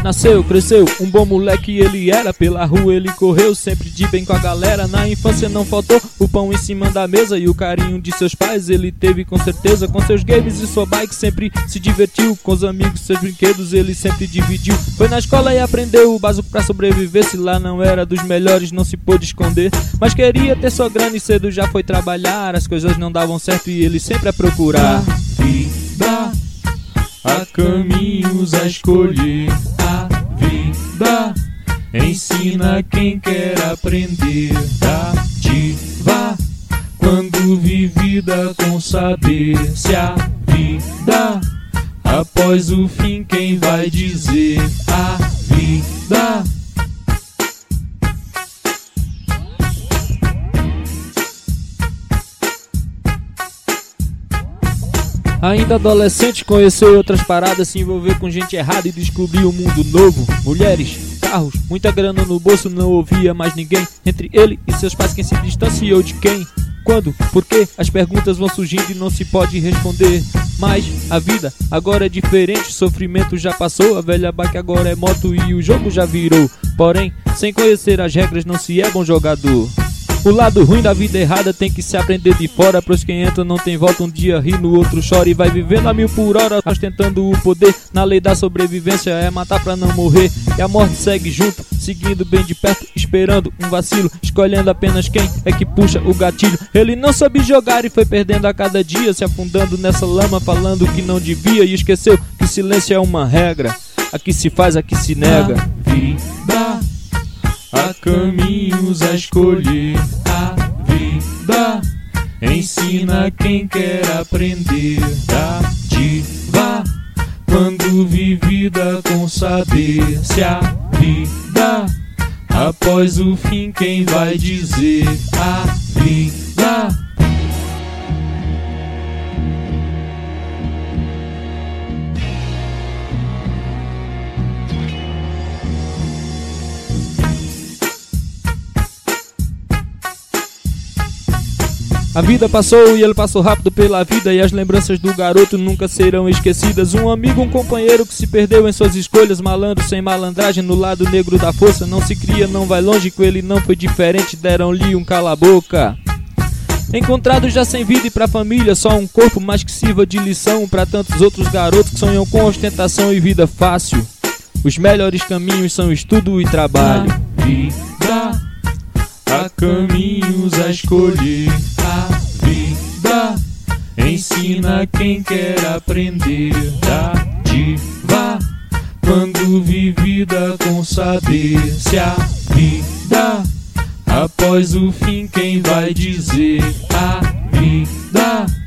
Nasceu, cresceu, um bom moleque ele era. Pela rua ele correu, sempre de bem com a galera. Na infância não faltou o pão em cima da mesa e o carinho de seus pais ele teve com certeza. Com seus games e sua bike sempre se divertiu. Com os amigos, seus brinquedos ele sempre dividiu. Foi na escola e aprendeu o básico pra sobreviver. Se lá não era dos melhores não se pôde esconder, mas queria ter sua grana e cedo já foi trabalhar. As coisas não davam certo e ele sempre a procurar. A vida há caminhos a escolher. A vida ensina quem quer aprender. Dádiva quando vivida com saber. Se a vida após o fim, quem vai dizer? A vida Ainda adolescente, conheceu outras paradas, se envolveu com gente errada e descobriu um mundo novo. Mulheres, carros, muita grana no bolso, não ouvia mais ninguém. Entre ele e seus pais, quem se distanciou de quem? Quando? Por quê? As perguntas vão surgindo e não se pode responder. Mas a vida agora é diferente, o sofrimento já passou. A velha bike agora é moto e o jogo já virou. Porém, sem conhecer as regras não se é bom jogador. O lado ruim da vida errada tem que se aprender de fora. Pros quem entra não tem volta, um dia ri, no outro chora. E vai vivendo a 1000 por hora, ostentando o poder. Na lei da sobrevivência é matar pra não morrer. E a morte segue junto, seguindo bem de perto, esperando um vacilo, escolhendo apenas quem é que puxa o gatilho. Ele não soube jogar e foi perdendo a cada dia, se afundando nessa lama, falando que não devia. E esqueceu que silêncio é uma regra, aqui se faz, aqui se nega. A vida há caminhos a escolher. A vida ensina quem quer aprender. Dádiva quando vivida com saber. Se a vida após o fim, quem vai dizer? A vida A vida passou e ele passou rápido pela vida, e as lembranças do garoto nunca serão esquecidas. Um amigo, um companheiro que se perdeu em suas escolhas. Malandro sem malandragem no lado negro da força. Não se cria, não vai longe, com ele não foi diferente. Deram-lhe um cala-boca. Encontrado já sem vida e pra família só um corpo, mas que sirva de lição pra tantos outros garotos que sonham com ostentação e vida fácil. Os melhores caminhos são estudo e trabalho. A vida há caminhos a escolher. A vida ensina quem quer aprender. Dádiva quando vivida com saber. Se a vida após o fim, quem vai dizer? A vida